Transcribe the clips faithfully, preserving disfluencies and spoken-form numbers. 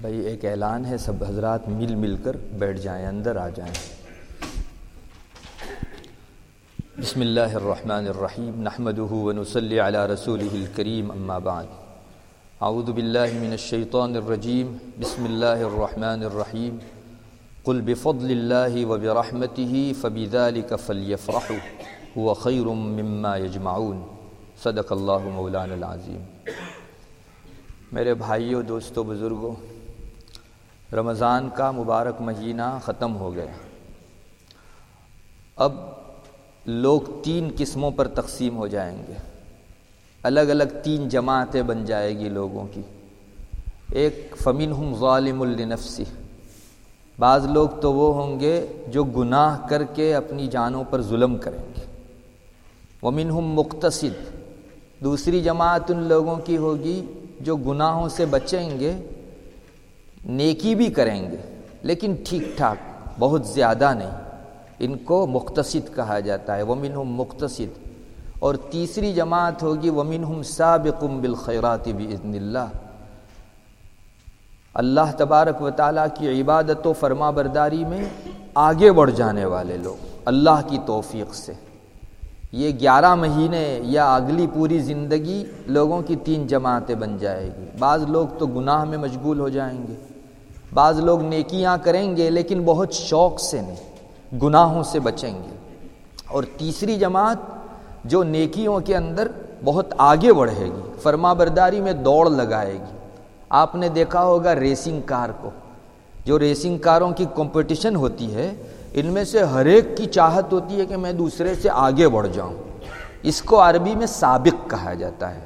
بھائی ایک اعلان ہے، سب حضرات مل مل کر بیٹھ جائیں، اندر آ جائیں۔ بسم اللہ الرحمن الرحیم، نحمده ونصلی علی رسولہ الکریم، اما بعد، اعوذ باللہ من الشیطان الرجیم، بسم اللہ الرحمن الرحیم، قل بفضل اللہ وبرحمتہ فبذلک فلیفرحوا هو خیر مما یجمعون، صدق اللہ مولانا العظیم۔ میرے بھائیوں، دوستوں، بزرگوں، رمضان کا مبارک مہینہ ختم ہو گیا۔ اب لوگ تین قسموں پر تقسیم ہو جائیں گے، الگ الگ تین جماعتیں بن جائے گی لوگوں کی۔ ایک فمنہم ظالم لنفسہ، بعض لوگ تو وہ ہوں گے جو گناہ کر کے اپنی جانوں پر ظلم کریں گے۔ ومنہم مقتصد، دوسری جماعت ان لوگوں کی ہوگی جو گناہوں سے بچیں گے، نیکی بھی کریں گے لیکن ٹھیک ٹھاک، بہت زیادہ نہیں، ان کو مقتصد کہا جاتا ہے، ومنہم مقتصد۔ اور تیسری جماعت ہوگی ومنہم سابق بالخیرات باذن اللہ، اللہ تبارک و تعالیٰ کی عبادت و فرما برداری میں آگے بڑھ جانے والے لوگ اللہ کی توفیق سے۔ یہ گیارہ مہینے یا اگلی پوری زندگی لوگوں کی تین جماعتیں بن جائے گی۔ بعض لوگ تو گناہ میں مشغول ہو جائیں گے، بعض لوگ نیکیاں کریں گے لیکن بہت شوق سے نہیں، گناہوں سے بچیں گے۔ اور تیسری جماعت جو نیکیوں کے اندر بہت آگے بڑھے گی، فرما برداری میں دوڑ لگائے گی۔ آپ نے دیکھا ہوگا ریسنگ کار کو، جو ریسنگ کاروں کی کمپٹیشن ہوتی ہے، ان میں سے ہر ایک کی چاہت ہوتی ہے کہ میں دوسرے سے آگے بڑھ جاؤں۔ اس کو عربی میں سابق کہا جاتا ہے،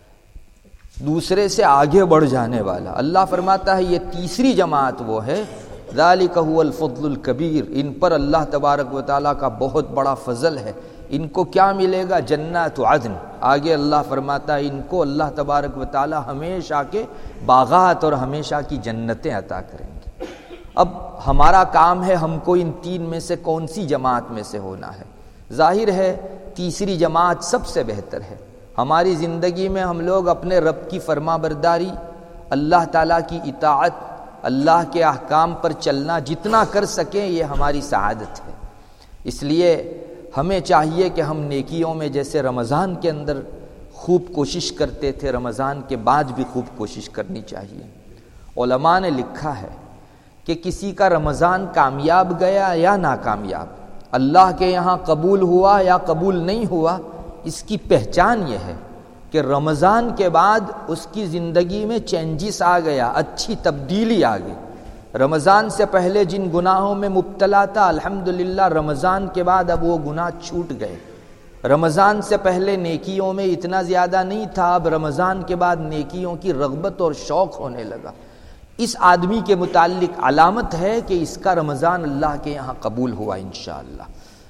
دوسرے سے آگے بڑھ جانے والا۔ اللہ فرماتا ہے یہ تیسری جماعت وہ ہے، ذالک هو الفضل الکبیر، ان پر اللہ تبارک و تعالیٰ کا بہت بڑا فضل ہے۔ ان کو کیا ملے گا؟ جنات عدن۔ آگے اللہ فرماتا ہے ان کو اللہ تبارک و تعالیٰ ہمیشہ کے باغات اور ہمیشہ کی جنتیں عطا کریں گے۔ اب ہمارا کام ہے ہم کو ان تین میں سے کون سی جماعت میں سے ہونا ہے۔ ظاہر ہے تیسری جماعت سب سے بہتر ہے۔ ہماری زندگی میں ہم لوگ اپنے رب کی فرما برداری، اللہ تعالیٰ کی اطاعت، اللہ کے احکام پر چلنا جتنا کر سکیں یہ ہماری سعادت ہے۔ اس لیے ہمیں چاہیے کہ ہم نیکیوں میں جیسے رمضان کے اندر خوب کوشش کرتے تھے، رمضان کے بعد بھی خوب کوشش کرنی چاہیے۔ علماء نے لکھا ہے کہ کسی کا رمضان کامیاب گیا یا ناکامیاب، اللہ کے یہاں قبول ہوا یا قبول نہیں ہوا، اس کی پہچان یہ ہے کہ رمضان کے بعد اس کی زندگی میں چینجز آ گیا، اچھی تبدیلی آ گئی۔ رمضان سے پہلے جن گناہوں میں مبتلا تھا، الحمدللہ رمضان کے بعد اب وہ گناہ چھوٹ گئے۔ رمضان سے پہلے نیکیوں میں اتنا زیادہ نہیں تھا، اب رمضان کے بعد نیکیوں کی رغبت اور شوق ہونے لگا۔ اس آدمی کے متعلق علامت ہے کہ اس کا رمضان اللہ کے یہاں قبول ہوا انشاءاللہ۔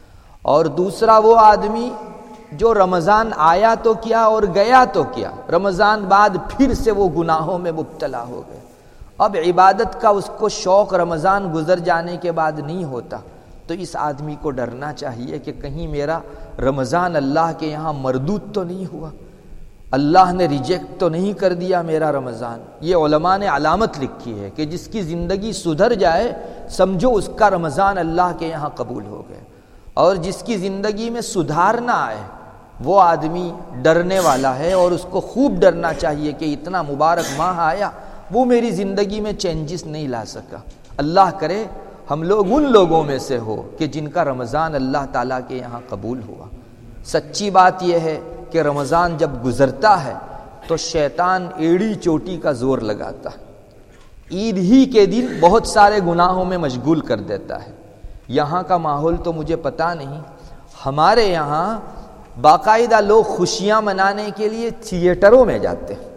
اور دوسرا وہ آدمی جو رمضان آیا تو کیا اور گیا تو کیا، رمضان بعد پھر سے وہ گناہوں میں مبتلا ہو گئے۔ اب عبادت کا اس کو شوق رمضان گزر جانے کے بعد نہیں ہوتا، تو اس آدمی کو ڈرنا چاہیے کہ کہیں میرا رمضان اللہ کے یہاں مردود تو نہیں ہوا، اللہ نے ریجیکٹ تو نہیں کر دیا میرا رمضان۔ یہ علماء نے علامت لکھی ہے کہ جس کی زندگی سدھر جائے سمجھو اس کا رمضان اللہ کے یہاں قبول ہو گئے، اور جس کی زندگی میں سدھار نہ آئے وہ آدمی ڈرنے والا ہے، اور اس کو خوب ڈرنا چاہیے کہ اتنا مبارک ماہ آیا، وہ میری زندگی میں چینجز نہیں لا سکا۔ اللہ کرے ہم لوگ ان لوگوں میں سے ہو کہ جن کا رمضان اللہ تعالیٰ کے یہاں قبول ہوا۔ سچی بات یہ ہے کہ رمضان جب گزرتا ہے تو شیطان ایڑی چوٹی کا زور لگاتا ہے، عید ہی کے دن بہت سارے گناہوں میں مشغول کر دیتا ہے۔ یہاں کا ماحول تو مجھے پتہ نہیں، ہمارے یہاں باقاعدہ لوگ خوشیاں منانے کے لیے تھیٹروں میں جاتے ہیں،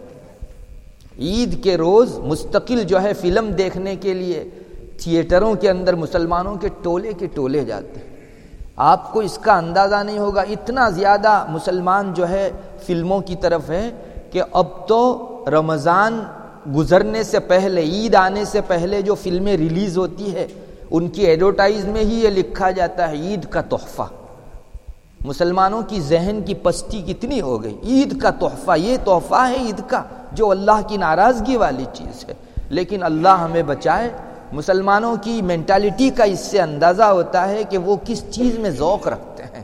عید کے روز مستقل جو ہے فلم دیکھنے کے لیے تھیٹروں کے اندر مسلمانوں کے ٹولے کے ٹولے جاتے ہیں۔ آپ کو اس کا اندازہ نہیں ہوگا، اتنا زیادہ مسلمان جو ہے فلموں کی طرف ہے کہ اب تو رمضان گزرنے سے پہلے، عید آنے سے پہلے جو فلمیں ریلیز ہوتی ہے ان کی ایڈورٹائز میں ہی یہ لکھا جاتا ہے عید کا تحفہ۔ مسلمانوں کی ذہن کی پستی کتنی ہو گئی، عید کا تحفہ، یہ تحفہ ہے عید کا جو اللہ کی ناراضگی والی چیز ہے۔ لیکن اللہ ہمیں بچائے، مسلمانوں کی مینٹالٹی کا اس سے اندازہ ہوتا ہے کہ وہ کس چیز میں ذوق رکھتے ہیں۔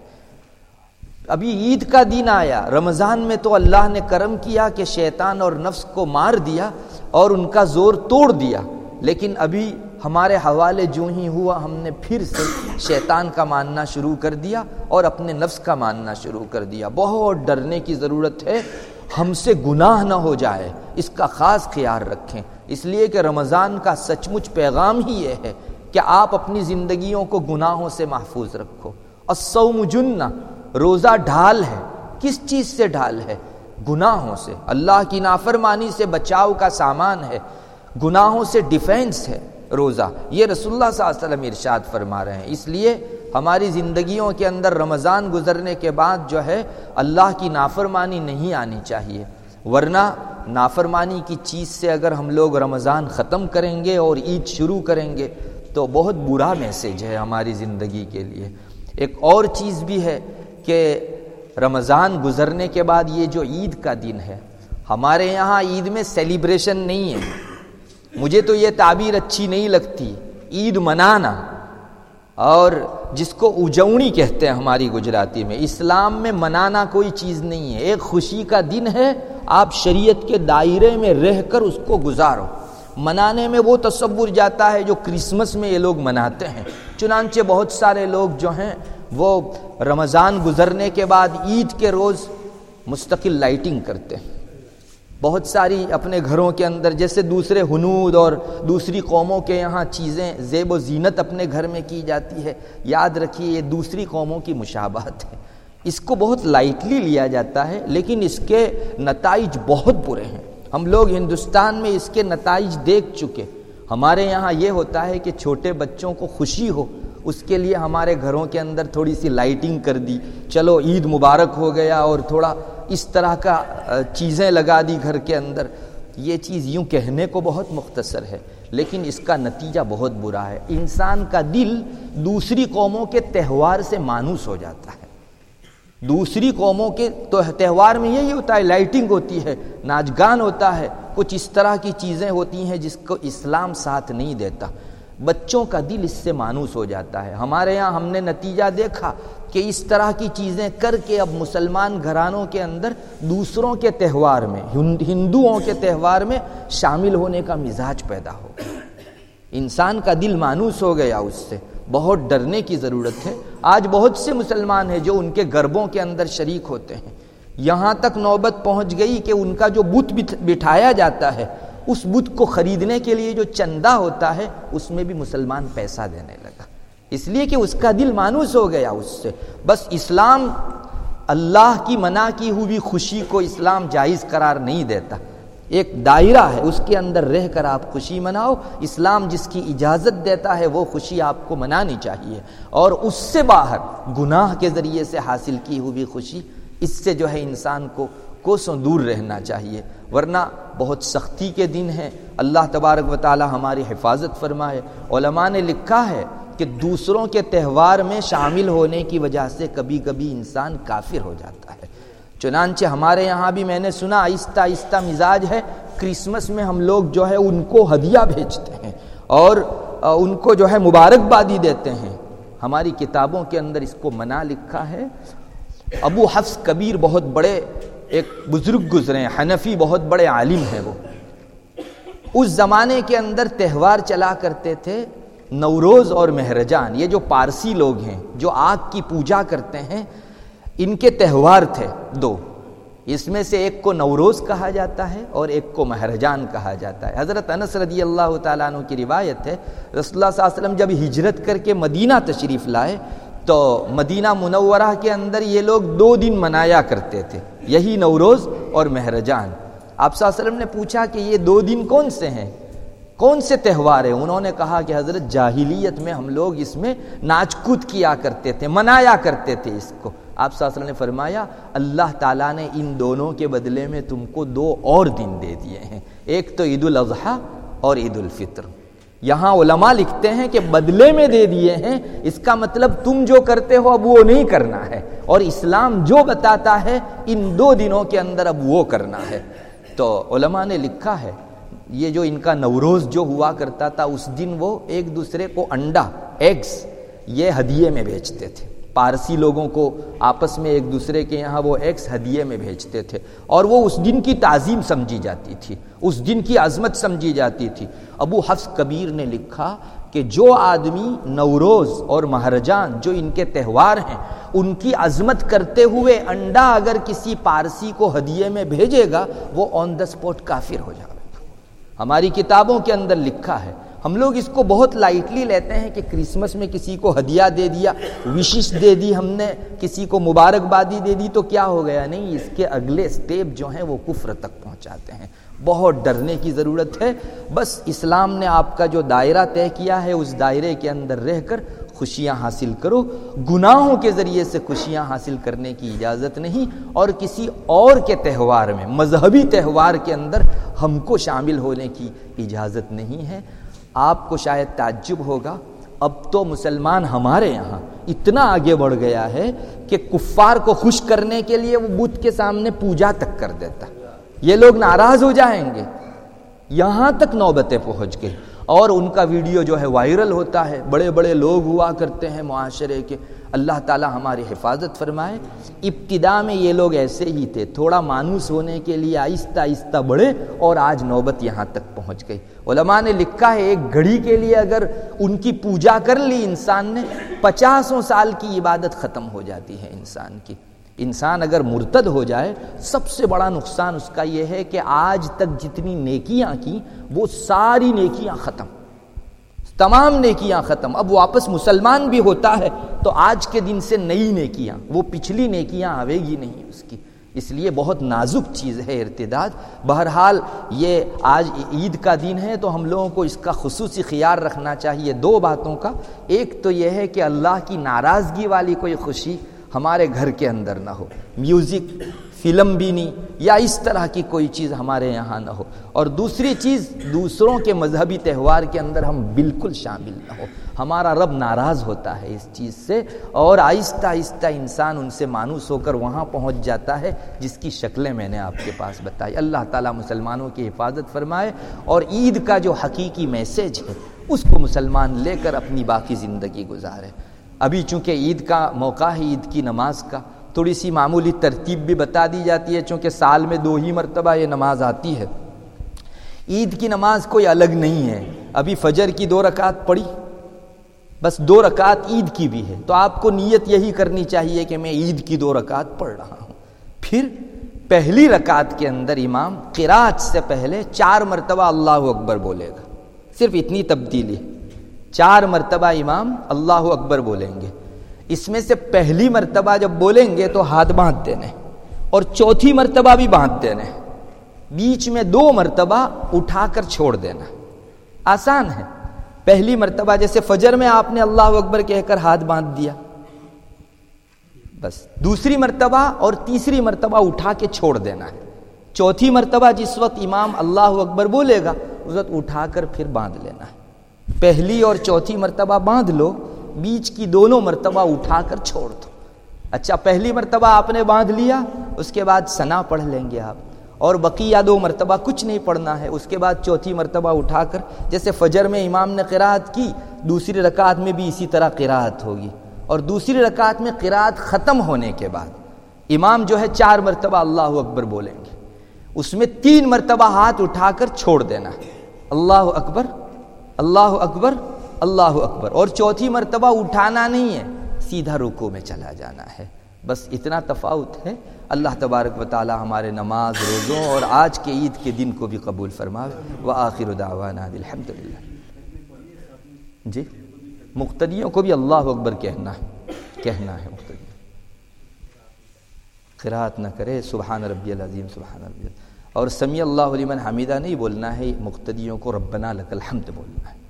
ابھی عید کا دن آیا، رمضان میں تو اللہ نے کرم کیا کہ شیطان اور نفس کو مار دیا اور ان کا زور توڑ دیا، لیکن ابھی ہمارے حوالے جو ہی ہوا ہم نے پھر سے شیطان کا ماننا شروع کر دیا اور اپنے نفس کا ماننا شروع کر دیا۔ بہت ڈرنے کی ضرورت ہے، ہم سے گناہ نہ ہو جائے، اس کا خاص خیال رکھیں، اس لیے کہ رمضان کا سچ مچ پیغام ہی یہ ہے کہ آپ اپنی زندگیوں کو گناہوں سے محفوظ رکھو۔ الصوم جنہ، روزہ ڈھال ہے، کس چیز سے ڈھال ہے؟ گناہوں سے، اللہ کی نافرمانی سے بچاؤ کا سامان ہے، گناہوں سے ڈیفینس ہے روزہ، یہ رسول اللہ صلی اللہ علیہ وسلم ارشاد فرما رہے ہیں۔ اس لیے ہماری زندگیوں کے اندر رمضان گزرنے کے بعد جو ہے اللہ کی نافرمانی نہیں آنی چاہیے، ورنہ نافرمانی کی چیز سے اگر ہم لوگ رمضان ختم کریں گے اور عید شروع کریں گے تو بہت برا میسج ہے ہماری زندگی کے لیے۔ ایک اور چیز بھی ہے کہ رمضان گزرنے کے بعد یہ جو عید کا دن ہے، ہمارے یہاں عید میں سیلیبریشن نہیں ہے، مجھے تو یہ تعبیر اچھی نہیں لگتی، عید منانا، اور جس کو اجوڑی کہتے ہیں ہماری گجراتی میں، اسلام میں منانا کوئی چیز نہیں ہے، ایک خوشی کا دن ہے، آپ شریعت کے دائرے میں رہ کر اس کو گزارو۔ منانے میں وہ تصور جاتا ہے جو کرسمس میں یہ لوگ مناتے ہیں، چنانچہ بہت سارے لوگ جو ہیں وہ رمضان گزرنے کے بعد عید کے روز مستقل لائٹنگ کرتے ہیں، بہت ساری اپنے گھروں کے اندر، جیسے دوسرے ہنود اور دوسری قوموں کے یہاں چیزیں زیب و زینت اپنے گھر میں کی جاتی ہے، یاد رکھیے یہ دوسری قوموں کی مشابہت ہے، اس کو بہت لائٹلی لیا جاتا ہے، لیکن اس کے نتائج بہت برے ہیں۔ ہم لوگ ہندوستان میں اس کے نتائج دیکھ چکے۔ ہمارے یہاں یہ ہوتا ہے کہ چھوٹے بچوں کو خوشی ہو، اس کے لیے ہمارے گھروں کے اندر تھوڑی سی لائٹنگ کر دی، چلو عید مبارک ہو گیا، اور تھوڑا اس طرح کا چیزیں لگا دی گھر کے اندر۔ یہ چیز یوں کہنے کو بہت مختصر ہے، لیکن اس کا نتیجہ بہت برا ہے۔ انسان کا دل دوسری قوموں کے تہوار سے مانوس ہو جاتا ہے۔ دوسری قوموں کے تو تہوار میں یہی ہوتا ہے، لائٹنگ ہوتی ہے، ناچ گان ہوتا ہے، کچھ اس طرح کی چیزیں ہوتی ہیں جس کو اسلام ساتھ نہیں دیتا۔ بچوں کا دل اس سے مانوس ہو جاتا ہے۔ ہمارے یہاں ہم نے نتیجہ دیکھا کہ اس طرح کی چیزیں کر کے اب مسلمان گھرانوں کے اندر دوسروں کے تہوار میں، ہندوؤں کے تہوار میں شامل ہونے کا مزاج پیدا ہو گیا۔ انسان کا دل مانوس ہو گیا اس سے، بہت ڈرنے کی ضرورت ہے۔ آج بہت سے مسلمان ہیں جو ان کے گربوں کے اندر شریک ہوتے ہیں، یہاں تک نوبت پہنچ گئی کہ ان کا جو بت بٹھایا جاتا ہے، اس بت کو خریدنے کے لیے جو چندہ ہوتا ہے اس میں بھی مسلمان پیسہ دینے لگا، اس لیے کہ اس کا دل مانوس ہو گیا اس سے۔ بس اسلام اللہ کی منع کی ہوئی خوشی کو اسلام جائز قرار نہیں دیتا، ایک دائرہ ہے، اس کے اندر رہ کر آپ خوشی مناؤ۔ اسلام جس کی اجازت دیتا ہے وہ خوشی آپ کو منانی چاہیے، اور اس سے باہر گناہ کے ذریعے سے حاصل کی ہوئی خوشی، اس سے جو ہے انسان کو کوسوں دور رہنا چاہیے، ورنہ بہت سختی کے دن ہیں۔ اللہ تبارک و تعالی ہماری حفاظت فرمائے۔ علماء نے لکھا ہے کہ دوسروں کے تہوار میں شامل ہونے کی وجہ سے کبھی کبھی انسان کافر ہو جاتا ہے۔ چنانچہ ہمارے یہاں بھی میں نے سنا آہستہ آہستہ مزاج ہے، کرسمس میں ہم لوگ جو ہے ان کو ہدیہ بھیجتے ہیں اور ان کو جو ہے مبارکبادی دیتے ہیں۔ ہماری کتابوں کے اندر اس کو منع لکھا ہے۔ ابو حفص کبیر بہت بڑے ایک بزرگ گزرے ہیں، حنفی بہت بڑے عالم ہیں، وہ اس زمانے کے اندر تہوار چلا کرتے تھے، نوروز اور مہرجان، یہ جو پارسی لوگ ہیں جو آگ کی پوجا کرتے ہیں، ان کے تہوار تھے دو، اس میں سے ایک کو نوروز کہا جاتا ہے اور ایک کو مہرجان کہا جاتا ہے۔ حضرت انس رضی اللہ تعالیٰ عنہ کی روایت ہے، رسول اللہ صلی اللہ علیہ وسلم جب ہجرت کر کے مدینہ تشریف لائے تو مدینہ منورہ کے اندر یہ لوگ دو دن منایا کرتے تھے، یہی نوروز اور مہرجان۔ آپ صلی اللہ علیہ وسلم نے پوچھا کہ یہ دو دن کون سے ہیں، کون سے تہوار ہیں؟ انہوں نے کہا کہ حضرت جاہلیت میں ہم لوگ اس میں ناچ کود کیا کرتے تھے، منایا کرتے تھے اس کو۔ آپ صلی اللہ علیہ وسلم نے فرمایا اللہ تعالیٰ نے ان دونوں کے بدلے میں تم کو دو اور دن دے دیے ہیں، ایک تو عید الاضحیٰ اور عید الفطر۔ یہاں علماء لکھتے ہیں کہ بدلے میں دے دیے ہیں، اس کا مطلب تم جو کرتے ہو اب وہ نہیں کرنا ہے، اور اسلام جو بتاتا ہے ان دو دنوں کے اندر اب وہ کرنا ہے۔ تو علماء نے لکھا ہے یہ جو ان کا نوروز جو ہوا کرتا تھا اس دن وہ ایک دوسرے کو انڈا ایگز یہ ہدیے میں بھیجتے تھے. پارسی لوگوں کو آپس میں ایک دوسرے کے یہاں وہ ایگز ہدیے میں بھیجتے تھے اور وہ اس دن کی تعظیم سمجھی جاتی تھی, اس دن کی عظمت سمجھی جاتی تھی. ابو حفص کبیر نے لکھا کہ جو آدمی نوروز اور مہرجان جو ان کے تہوار ہیں ان کی عظمت کرتے ہوئے انڈا اگر کسی پارسی کو ہدیے میں بھیجے گا وہ آن دا اسپاٹ کافر ہو جائے گا. ہماری کتابوں کے اندر لکھا ہے. ہم لوگ اس کو بہت لائٹلی لیتے ہیں کہ کرسمس میں کسی کو ہدیہ دے دیا, وشش دے دی, ہم نے کسی کو مبارکبادی دے دی تو کیا ہو گیا. نہیں, اس کے اگلے سٹیپ جو ہیں وہ کفر تک پہنچاتے ہیں. بہت ڈرنے کی ضرورت ہے. بس اسلام نے آپ کا جو دائرہ طے کیا ہے اس دائرے کے اندر رہ کر خوشیاں حاصل کرو. گناہوں کے ذریعے سے خوشیاں حاصل کرنے کی اجازت نہیں, اور کسی اور کے تہوار میں, مذہبی تہوار کے اندر ہم کو شامل ہونے کی اجازت نہیں ہے. آپ کو شاید تعجب ہوگا, اب تو مسلمان ہمارے یہاں اتنا آگے بڑھ گیا ہے کہ کفار کو خوش کرنے کے لیے وہ بت کے سامنے پوجا تک کر دیتا. یہ لوگ ناراض ہو جائیں گے, یہاں تک نوبتیں پہنچ گئی. اور ان کا ویڈیو جو ہے وائرل ہوتا ہے, بڑے بڑے لوگ ہوا کرتے ہیں معاشرے کے. اللہ تعالی ہماری حفاظت فرمائے. ابتدا میں یہ لوگ ایسے ہی تھے, تھوڑا مانوس ہونے کے لیے آہستہ آہستہ بڑھے اور آج نوبت یہاں تک پہنچ گئی. علماء نے لکھا ہے ایک گھڑی کے لیے اگر ان کی پوجا کر لی انسان نے, پچاسوں سال کی عبادت ختم ہو جاتی ہے انسان کی. انسان اگر مرتد ہو جائے سب سے بڑا نقصان اس کا یہ ہے کہ آج تک جتنی نیکیاں کی وہ ساری نیکیاں ختم, تمام نیکیاں ختم. اب واپس مسلمان بھی ہوتا ہے تو آج کے دن سے نئی نیکیاں, وہ پچھلی نیکیاں آوے گی نہیں اس کی. اس لیے بہت نازک چیز ہے ارتداد. بہرحال یہ آج عید کا دن ہے تو ہم لوگوں کو اس کا خصوصی خیال رکھنا چاہیے دو باتوں کا. ایک تو یہ ہے کہ اللہ کی ناراضگی والی کوئی خوشی ہمارے گھر کے اندر نہ ہو, میوزک, فلم بینی یا اس طرح کی کوئی چیز ہمارے یہاں نہ ہو. اور دوسری چیز, دوسروں کے مذہبی تہوار کے اندر ہم بالکل شامل نہ ہو. ہمارا رب ناراض ہوتا ہے اس چیز سے, اور آہستہ آہستہ انسان ان سے مانوس ہو کر وہاں پہنچ جاتا ہے جس کی شکلیں میں نے آپ کے پاس بتائی. اللہ تعالیٰ مسلمانوں کی حفاظت فرمائے, اور عید کا جو حقیقی میسیج ہے اس کو مسلمان لے کر اپنی باقی زندگی گزارے. ابھی چونکہ عید کا موقع ہے, عید کی نماز کا تھوڑی سی معمولی ترتیب بھی بتا دی جاتی ہے, چونکہ سال میں دو ہی مرتبہ یہ نماز آتی ہے. عید کی نماز کوئی الگ نہیں ہے. ابھی فجر کی دو رکعت پڑھی, بس دو رکعت عید کی بھی ہے, تو آپ کو نیت یہی کرنی چاہیے کہ میں عید کی دو رکعت پڑھ رہا ہوں. پھر پہلی رکعت کے اندر امام قرات سے پہلے چار مرتبہ اللہ اکبر بولے گا. صرف اتنی تبدیلی, چار مرتبہ امام اللہ اکبر بولیں گے. اس میں سے پہلی مرتبہ جب بولیں گے تو ہاتھ باندھ دینے, اور چوتھی مرتبہ بھی باندھ دینے, بیچ میں دو مرتبہ اٹھا کر چھوڑ دینا. آسان ہے. پہلی مرتبہ جیسے فجر میں آپ نے اللہ اکبر کہہ کر ہاتھ باندھ دیا, بس دوسری مرتبہ اور تیسری مرتبہ اٹھا کے چھوڑ دینا ہے. چوتھی مرتبہ جس وقت امام اللہ اکبر بولے گا اس وقت اٹھا کر پھر باندھ لینا ہے. پہلی اور چوتھی مرتبہ باندھ لو, بیچ کی دونوں مرتبہ اٹھا کر چھوڑ دو. اچھا, پہلی مرتبہ آپ نے باندھ لیا, اس کے بعد ثنا پڑھ لیں گے آپ, اور بقیہ دو مرتبہ کچھ نہیں پڑھنا ہے. اس کے بعد چوتھی مرتبہ اٹھا کر, جیسے فجر میں امام نے قرات کی, دوسری رکعت میں بھی اسی طرح قرات ہوگی, اور دوسری رکعت میں قرات ختم ہونے کے بعد امام جو ہے چار مرتبہ اللہ اکبر بولیں گے. اس میں تین مرتبہ ہاتھ اٹھا کر چھوڑ دینا, اللہ اکبر اللہ اکبر اللہ اکبر, اور چوتھی مرتبہ اٹھانا نہیں ہے, سیدھا رکوع میں چلا جانا ہے. بس اتنا تفاوت ہے. اللہ تبارک و تعالی ہمارے نماز, روزوں اور آج کے عید کے دن کو بھی قبول فرمائے. وآخر دعوانا الحمدللہ. جی, مقتدیوں کو بھی اللہ اکبر کہنا ہے, کہنا ہے. مقتدی قرات نہ کرے سبحان ربی العظیم سبحان ربی, اور سمیع اللہ لمن حمیدہ نہیں بولنا ہے. مقتدیوں کو ربنا لک الحمد بولنا ہے.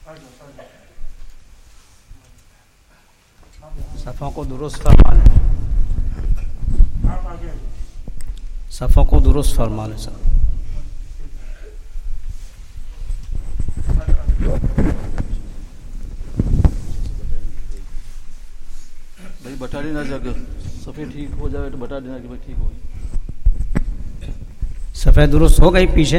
सफ़ों को दुरुस्त फरमा लें, सफ़ों को दुरुस्त फरमा लें सर। भाई बता देना जाकर सफ़ेद ठीक हो जाए तो बता देना कि भाई ठीक हो गई। सफ़ेद दुरुस्त हो गई पीछे।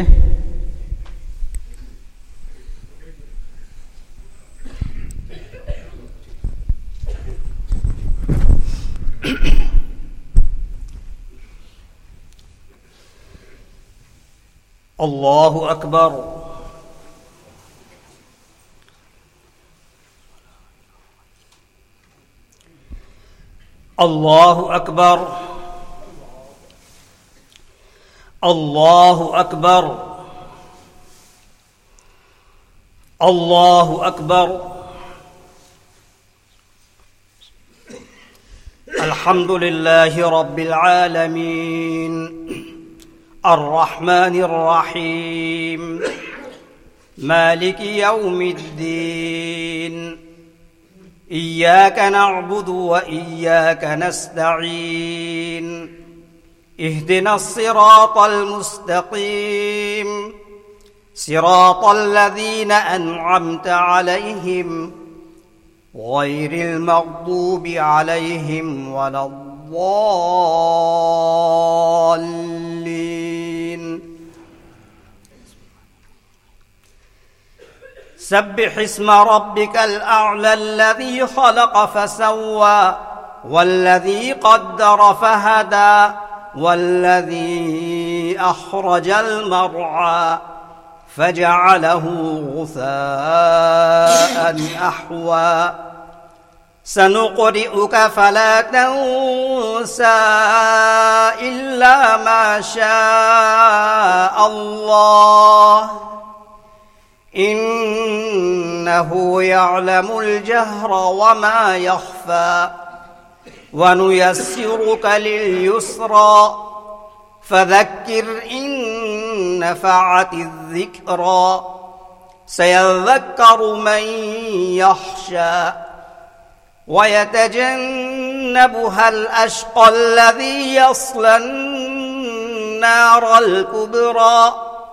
अल्लाहु अकबर। अल्लाहु अकबर। अल्लाहु अकबर। अल्लाहु अकबर। अल्हम्दुलिल्लाहि रब्बिल आलमीन अर्रहमानिर रहीम मालिकि यौमिद्दीन इय्याक नअबुदु व इय्याक नस्तईन इहदिनस सिरातल मुस्तकीम सिरातल लज़ीना अन्अमत अलैहिम गैरिल मग़दूबि अलैहिम वलद्दाल्लीन। सब्बिह इस्म रब्बिकल अअला अल्लज़ी खलक़ फसव्वा वल्लज़ी क़द्दर फहदा वल्लज़ी अख़रजल मरअा फजअलहु गुसाअन अहवा सनुक़रिउक फला तंसा इल्ला मा शाअ अल्लाह इन्नहु यअलमुल जहर वमा यख़फ़ा वनुयस्सिरुक लिलयुस्रा फذكر إن نفعت الذكرى سيذكر من يخشى ويتجنبها الأشقى الذي يصلى النار الكبرى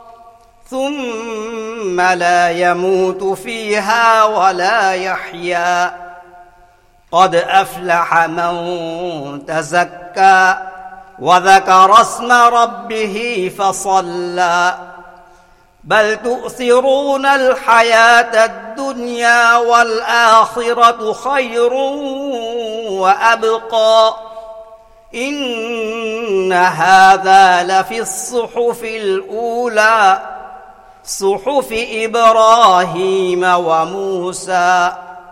ثم لا يموت فيها ولا يحيا قد أفلح من تزكى وذكر اسم ربه فصلى بل تؤثرون الحياة الدنيا والآخرة خير وأبقى إن هذا لفي الصحف الأولى صحف إبراهيم وموسى.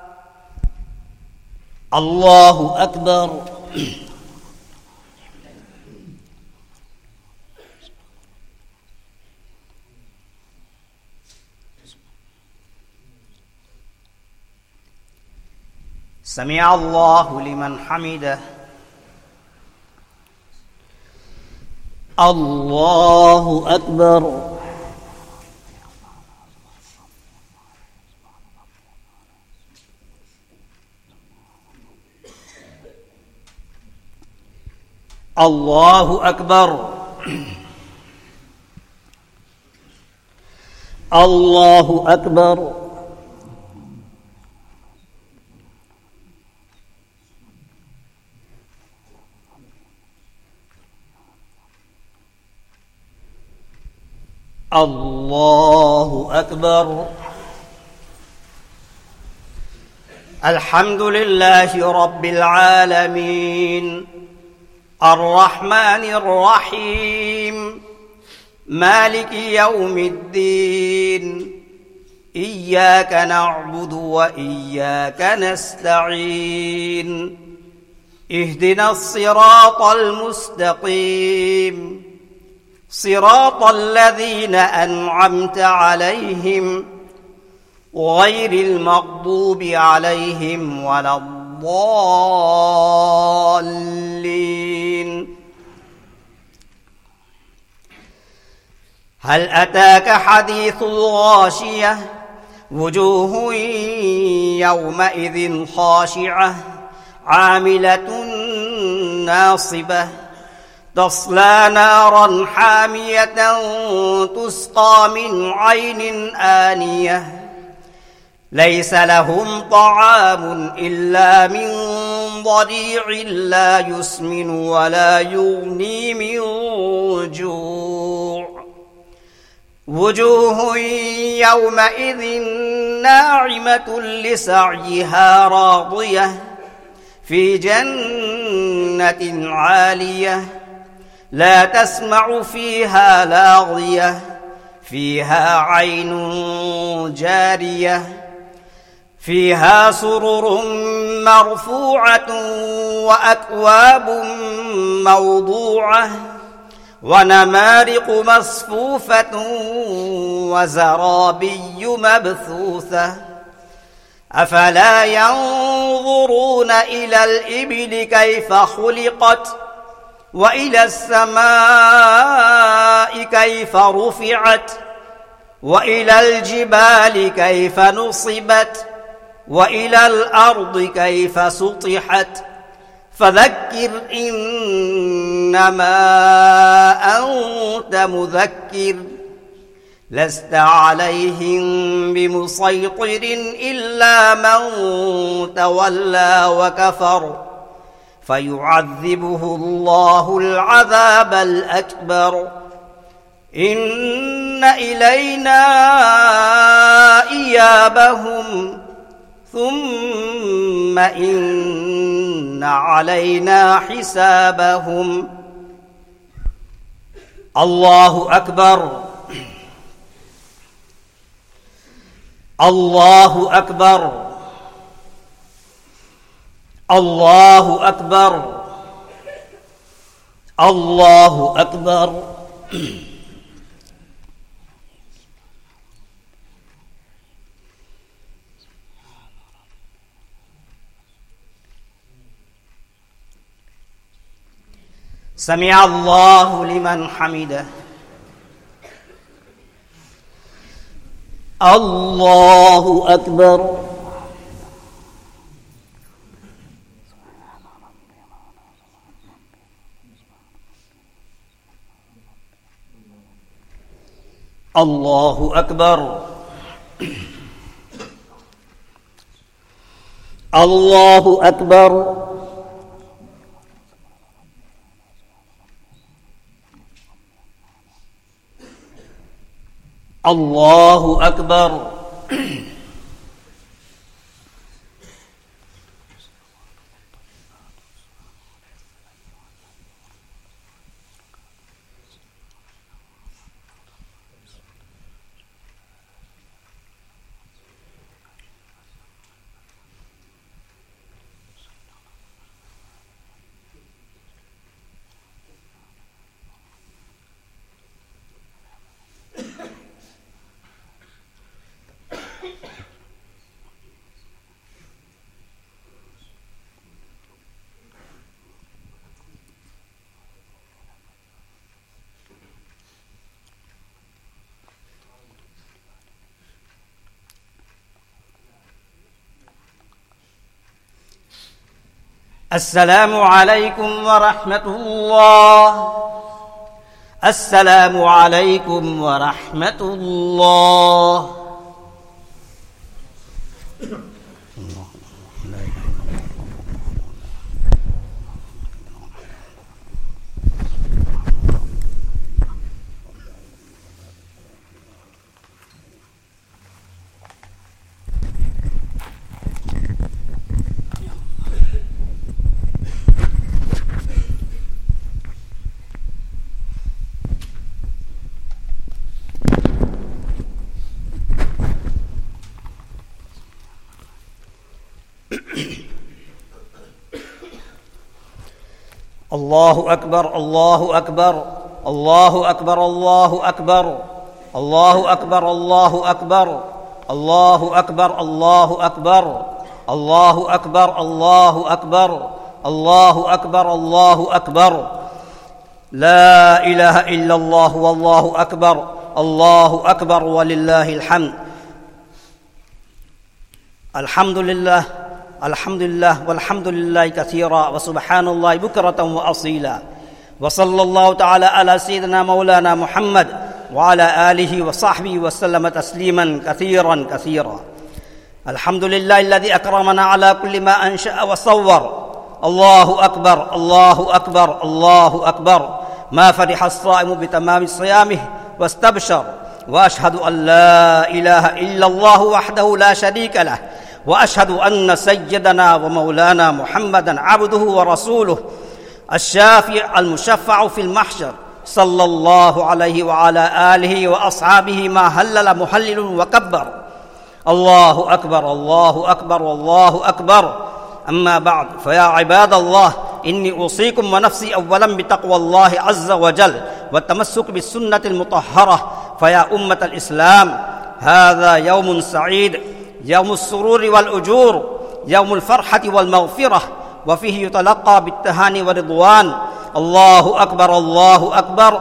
الله أكبر. سمع الله لمن حمده. الله أكبر. الله أكبر. الله أكبر. الله أكبر. الحمد لله رب العالمين الرحمن الرحيم مالك يوم الدين إياك نعبد وإياك نستعين اهدنا الصراط المستقيم صراط الذين أنعمت عليهم غير المغضوب عليهم ولا الضالين. هل أتاك حديث الغاشية وجوه يومئذ خاشعة عاملة ناصبة تصلى نارا حامية تسقى من عين آنية ليس لهم طعام إلا من ضريع لا يسمن ولا يغني من جوع وجوه يومئذ ناعمة لسعيها راضية في جنة عالية لا تسمع فيها لاغية فيها عين جارية فيها سرر مرفوعة وأكواب موضوعة ونمارق مصفوفة وزرابي مبثوثة أفلا ينظرون إلى الإبل كيف خلقت وإلى السماء كيف رفعت وإلى الجبال كيف نصبت وإلى الأرض كيف سطحت فذكر إنما أنت مذكر لست عليهم بمسيطر إلا من تولى وكفر فيعذبه الله العذاب الأكبر إن إلينا إيابهم ثم إن علينا حسابهم الله أكبر الله أكبر الله أكبر الله أكبر سمع الله لمن حمده الله أكبر الله أكبر الله أكبر الله أكبر السلام عليكم ورحمة الله السلام عليكم ورحمة الله الله أكبر الله أكبر الله أكبر الله أكبر الله أكبر الله أكبر الله أكبر الله أكبر الله أكبر الله أكبر الله أكبر الله أكبر لا إله إلا الله والله أكبر الله أكبر ولله الحمد الحمد لله الحمد لله والحمد لله كثيرا وسبحان الله بكرة وأصيلا وصلى الله تعالى على سيدنا مولانا محمد وعلى آله وصحبه وسلم تسليما كثيرا كثيرا. الحمد لله الذي أكرمنا على كل ما أنشأ وصور. الله أكبر الله أكبر الله أكبر. ما فرح الصائم بتمام صيامه واستبشر. وأشهد أن لا إله إلا الله وحده لا شريك له وأشهد أن سيدنا ومولانا محمدا عبده ورسوله الشافع المشفع في المحشر صلى الله عليه وعلى آله وأصحابه ما هلل محلل وكبر. الله أكبر الله أكبر والله أكبر. أما بعد فيا عباد الله إني أوصيكم ونفسي أولا بتقوى الله عز وجل والتمسك بالسنة المطهرة. فيا أمة الإسلام هذا يوم سعيد، يوم السرور والأجور، يوم الفرحة والمغفرة، وفيه يتلقى بالتهاني والرضوان. الله أكبر الله أكبر.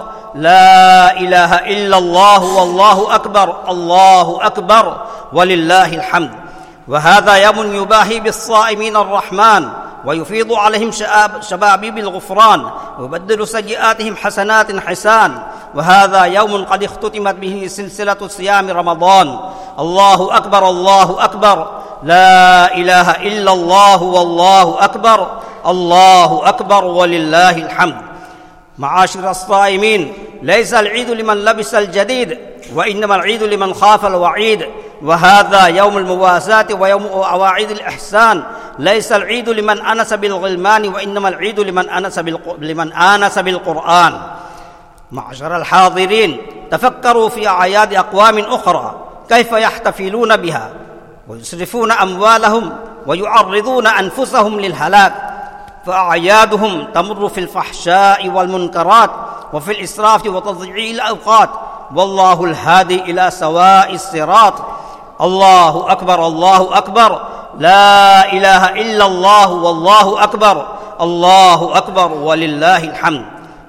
لا إله إلا الله والله أكبر. الله أكبر ولله الحمد. وهذا يوم يباهي بالصائمين الرحمن ويفيض عليهم شبابيب الغفران ويبدل سيئاتهم حسنات حسان. وهذا يوم قد اختتمت به سلسلة صيام رمضان. الله أكبر الله أكبر. لا إله إلا الله والله أكبر. الله أكبر ولله الحمد. معاشر الصائمين، ليس العيد لمن لبس الجديد وإنما العيد لمن خاف الوعيد. وهذا يوم المواساة ويوم أواعيد الإحسان. ليس العيد لمن أنس بالغلمان وإنما العيد لمن أنس لمن آنس بالقرآن. معشر الحاضرين، تفكروا في أعياد أقوام أخرى كيف يحتفلون بها ويسرفون أموالهم ويعرضون أنفسهم للهلاك. فأعيادهم تمر في الفحشاء والمنكرات وفي الإسراف وتضييع الأوقات، والله الهادي إلى سواء الصراط. الله أكبر الله أكبر. لا إله إلا الله والله أكبر. الله أكبر ولله الحمد.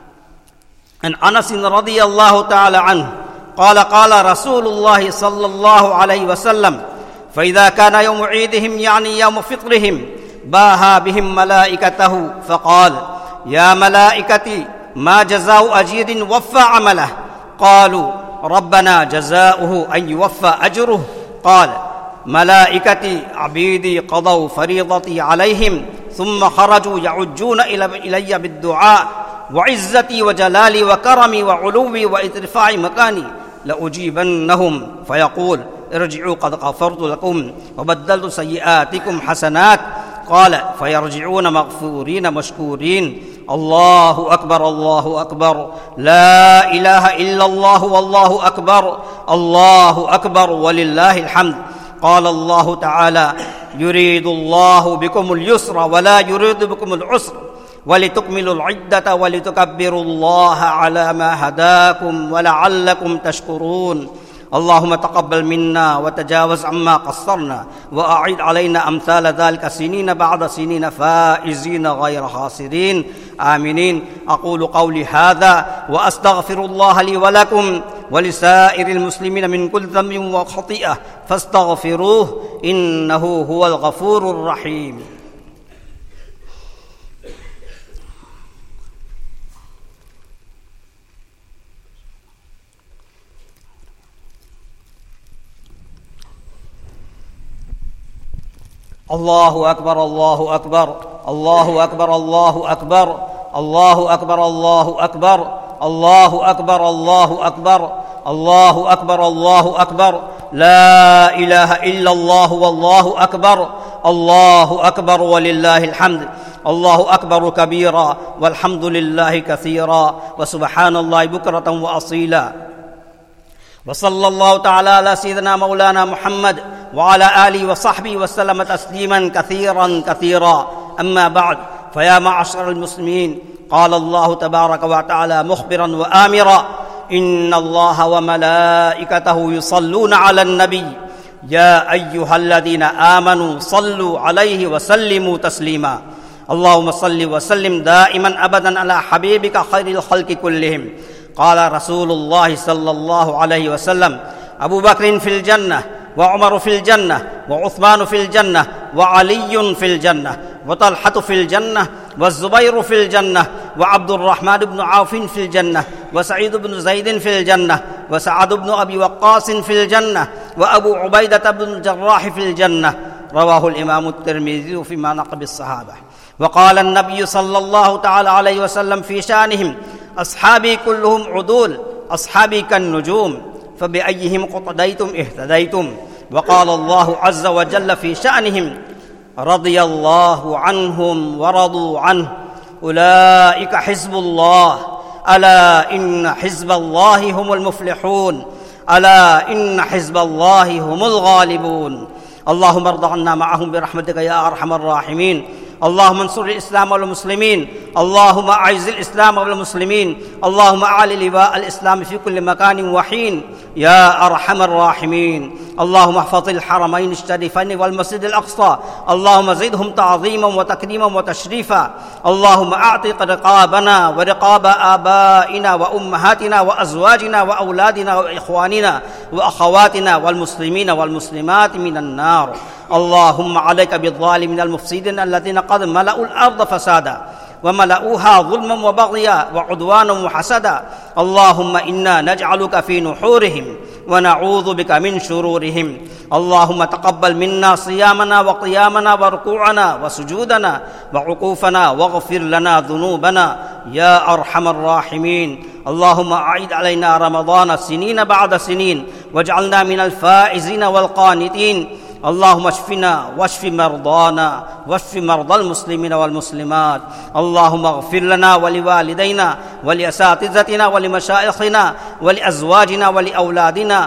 عن أنس رضي الله تعالى عنه قال قال رسول الله صلى الله عليه وسلم: فإذا كان يوم عيدهم يعني يوم فطرهم باها بهم ملائكته فقال: يا ملائكتي ما جزاء أجير وفى عمله؟ قالوا: ربنا جزاؤه أن يوفى أجره. قال: ملائكتي عبيدي قضوا فريضتي عليهم ثم خرجوا يعجون إلي بالدعاء وعزتي وجلالي وكرمي وعلوي وإرتفاع مكاني لأجيبنهم، فيقول: ارجعوا قد غفرت لكم وبدلت سيئاتكم حسنات. قال: فيرجعون مغفورين مشكورين. الله أكبر الله أكبر. لا إله إلا الله والله أكبر. الله أكبر ولله الحمد. قال الله تعالى: يريد الله بكم اليسر ولا يريد بكم العسر ولتكملوا العدة ولتكبروا الله على ما هداكم ولعلكم تشكرون. اللهم تقبل منا وتجاوز عما قصرنا وأعد علينا أمثال ذلك سنين بعد سنين فائزين غير خاسرين آمنين. أقول قولي هذا وأستغفر الله لي ولكم ولسائر المسلمين من كل ذنب وخطيئة فاستغفروه إنه هو الغفور الرحيم. الله أكبر الله أكبر. الله أكبر الله أكبر. الله أكبر الله أكبر. الله أكبر الله أكبر. الله أكبر الله أكبر. لا إله إلا الله والله أكبر. الله أكبر ولله الحمد. الله أكبر كبيرا والحمد لله كثيرا وسبحان الله بكرة وأصيلا. وصلى الله تعالى على سيدنا مولانا محمد وعلى آله وصحبه وسلم تسليما كثيرا كثيرا. أما بعد فيا معشر المسلمين، قال الله تبارك وتعالى مخبرا وآمرا: إن الله وملائكته يصلون على النبي يا أيها الذين آمنوا صلوا عليه وسلموا تسليما. اللهم صل وسلم دائما أبدا على حبيبك خير الخلق كلهم. قال رسول الله صلى الله عليه وسلم: أبو بكر في الجنة وعمر في الجنة وعثمان في الجنة وعلي في الجنة وطلحة في الجنة والزبير في الجنة وعبد الرحمن بن عوف في الجنة وسعيد بن زيد في الجنة وسعد بن أبي وقاص في الجنة وأبو عبيدة بن الجراح في الجنة. رواه الإمام الترمذي في مناقب الصحابة. وقال النبي صلى الله تعالى عليه وسلم في شأنهم: أصحابي كلهم عدول، أصحابي كالنجوم، فبأيهم اقتديتم اهتديتم. وقال الله عز وجل في شأنهم: رضي الله عنهم ورضوا عنه، أولئك حزب الله، ألا إن حزب الله هم المفلحون، ألا إن حزب الله هم الغالبون. اللهم ارض عنا معهم برحمتك يا أرحم الراحمين. اللهم انصر الإسلام والمسلمين، اللهم أعز الإسلام والمسلمين، اللهم أعل لواء الإسلام في كل مكان وحين يا أرحم الراحمين. اللهم احفظ الحرمين الشريفين والمسجد الأقصى، اللهم زدهم تعظيما وتكريما وتشريفا. اللهم أعتق رقابنا ورقاب آبائنا وأمهاتنا وأزواجنا وأولادنا وإخواننا وأخواتنا والمسلمين والمسلمات من النار. اللهم عليك بالظالمين المفسدين الذين قد ملأوا الأرض فسادا وملأوها ظلما وبغيا وعدوانا وحسدا. اللهم إنا نجعلك في نحورهم ونعوذ بك من شرورهم. اللهم تقبل منا صيامنا وقيامنا وركوعنا وسجودنا وعقوفنا واغفر لنا ذنوبنا يا أرحم الراحمين. اللهم أعد علينا رمضان سنين بعد سنين واجعلنا من الفائزين والقانتين. اللهم اشفنا واشف مرضانا واشف مرضى المسلمين والمسلمات. اللهم اغفر لنا ولوالدينا ولأساتذتنا ولمشايخنا ولأزواجنا ولأولادنا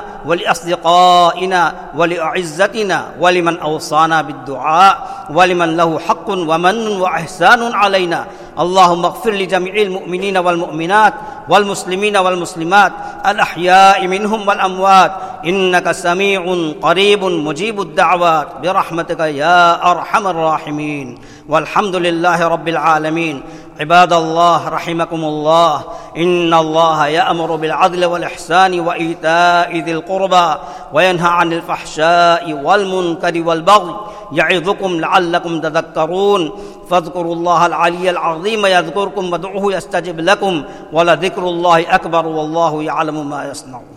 ولأصدقائنا ولأعزتنا ولمن أوصانا بالدعاء ولمن له حق ومن وإحسان علينا. اللهم اغفر لجميع المؤمنين والمؤمنات والمسلمين والمسلمات الأحياء منهم والأموات، إنك سميع قريب مجيب الدعوات برحمتك يا أرحم الراحمين. والحمد لله رب العالمين. عباد الله رحمكم الله، إن الله يأمر بالعدل والإحسان وإيتاء ذي القربى وينهى عن الفحشاء والمنكر والبغي يعظكم لعلكم تذكرون. فاذكروا الله العلي العظيم يذكركم وادعوه يستجب لكم ولذكر الله أكبر والله يعلم ما يصنعون.